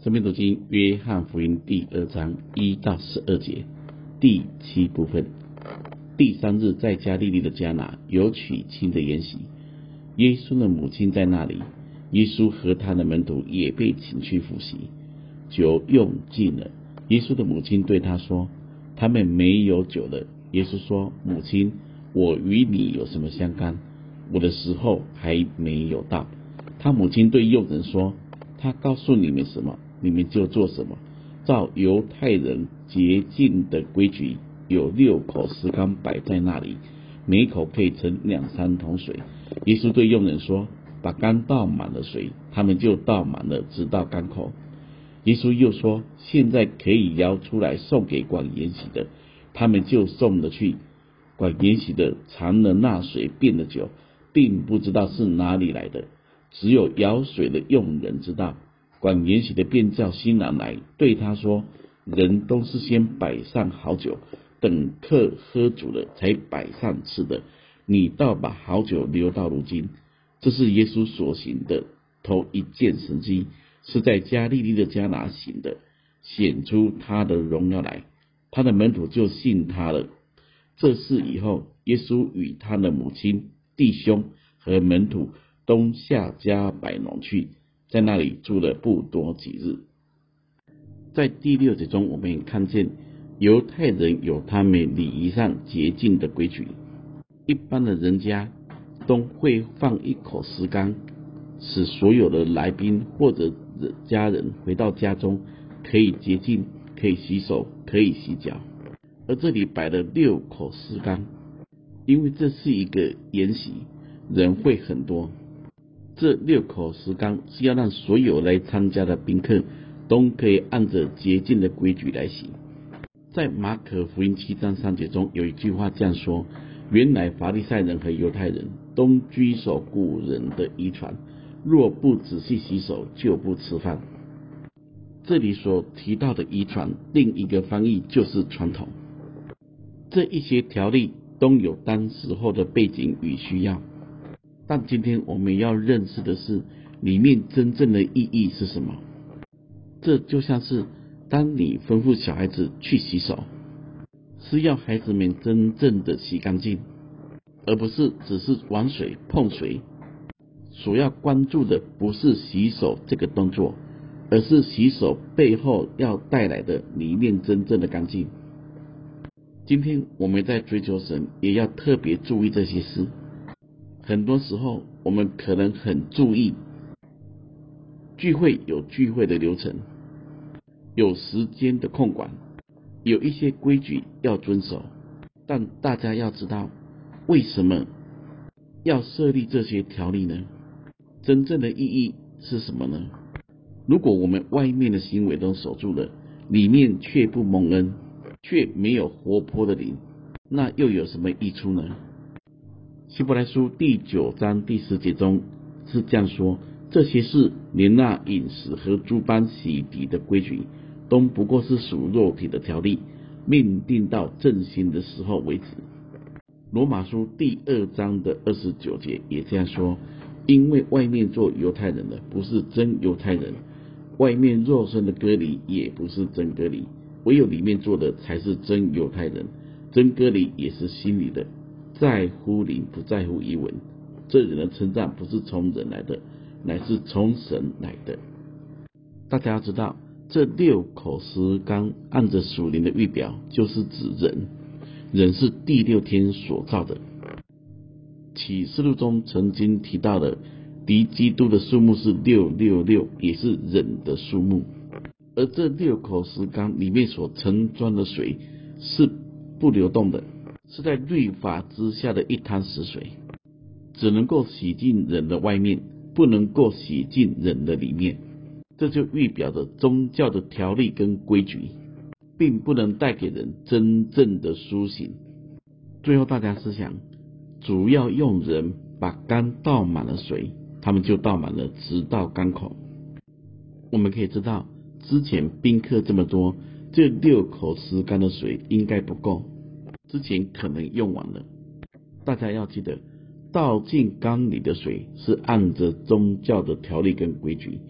生命读经约翰福音第2章1到12节，第7部分。第3日，在加利利的迦拿有娶亲的筵席，耶稣的母亲在那里，耶稣和他的门徒也被请去赴席。酒用尽了，耶稣的母亲对他说：“他们没有酒了。”耶稣说：“母亲，我与你有什么相干？我的时候还没有到。”他母亲对佣人说：“他告诉你们什么，你们就做什么。照犹太人洁净的规矩，有6口石缸摆在那里，每口可以盛2-3桶水。”耶稣对佣人说：“把缸倒满了水。”他们就倒满了，直到缸口。耶稣又说：“现在可以舀出来送给管筵席的。”他们就送了去。管筵席的尝了那水变了酒，并不知道是哪里来的，只有舀水的佣人知道。管筵席的便叫新郎来，对他说：“人都是先摆上好酒，等客喝足了才摆上吃的，你倒把好酒留到如今。”这是耶稣所行的头一件神迹，是在加利利的迦拿行的，显出他的荣耀来。他的门徒就信他了。这事以后，耶稣与他的母亲、弟兄和门徒都下迦百农去，在那里住了不多几日。在第6节中，我们也看见犹太人有他们礼仪上洁净的规矩。一般的人家都会放1口石缸，使所有的来宾或者家人回到家中可以洁净，可以洗手，可以洗脚。而这里摆了6口石缸，因为这是一个筵席，人会很多。这6口石缸是要让所有来参加的宾客都可以按着洁净的规矩来洗。在马可福音7章3节中有一句话这样说：“原来法利赛人和犹太人都居守古人的遗传，若不仔细洗手，就不吃饭。”这里所提到的遗传，另一个翻译就是传统。这一些条例都有当时候的背景与需要，但今天我们要认识的是里面真正的意义是什么。这就像是当你吩咐小孩子去洗手，是要孩子们真正的洗干净，而不是只是玩水碰水。所要关注的不是洗手这个动作，而是洗手背后要带来的里面真正的干净。今天我们在追求神，也要特别注意这些事。很多时候我们可能很注意聚会有聚会的流程，有时间的控管，有一些规矩要遵守，但大家要知道，为什么要设立这些条例呢？真正的意义是什么呢？如果我们外面的行为都守住了，里面却不蒙恩，却没有活泼的灵，那又有什么益处呢？希伯来书第9章第10节中是这样说：“这些事，连那饮食和诸般洗涤的规矩，都不过是属肉体的条例，命定到正心的时候为止。”罗马书第2章的29节也这样说：“因为外面做犹太人的不是真犹太人，外面肉身的割礼也不是真割礼，唯有里面做的才是真犹太人。真割礼也是心里的，在乎灵，不在乎仪文。这人的称赞不是从人来的，乃是从神来的。”大家要知道，这6口石缸按着属灵的预表，就是指人。人是第6天所造的。启示录中曾经提到的敌基督的数目是666，也是人的数目。而这6口石缸里面所盛装的水是不流动的，是在律法之下的一滩死水，只能够洗净人的外面，不能够洗净人的里面。这就预表着宗教的条例跟规矩，并不能带给人真正的苏醒。最后大家思想，主要用人把缸倒满了水，他们就倒满了，直到缸口。我们可以知道，之前宾客这么多，这6口石缸的水应该不够，之前可能用完了。大家要记得，倒进缸里的水是按着宗教的条例跟规矩，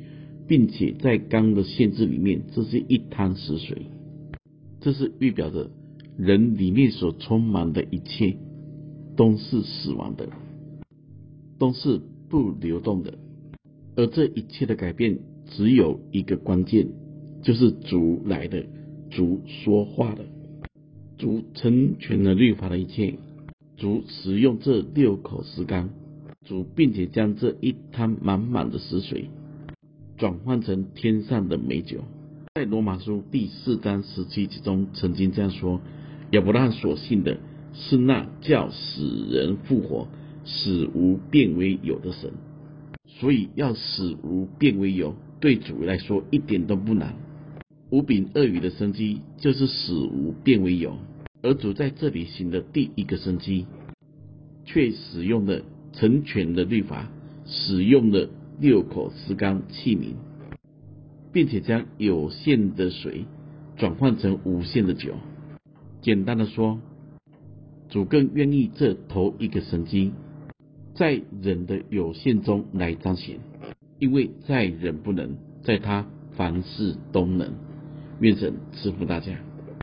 并且在缸的限制里面，这是一滩死水。这是预表着人里面所充满的一切都是死亡的，都是不流动的。而这一切的改变只有一个关键，就是主来了，主说话了，主成全了律法的一切，主使用这6口石缸，主并且将这一滩满满的死水转换成天上的美酒。在罗马书第4章17节中曾经这样说：亚伯拉罕所信的是那叫死人复活、使无变为有的神。所以要使无变为有，对主来说一点都不难。5饼2鱼的神迹就是使无变为有，而主在这里行的第一个神迹，却使用了成全的律法，使用了6口石缸器皿，并且将有限的水转换成无限的酒。简单的说，主更愿意这头一个神迹在人的有限中来彰显，因为在人不能，在他凡事都能。愿神赐福大家。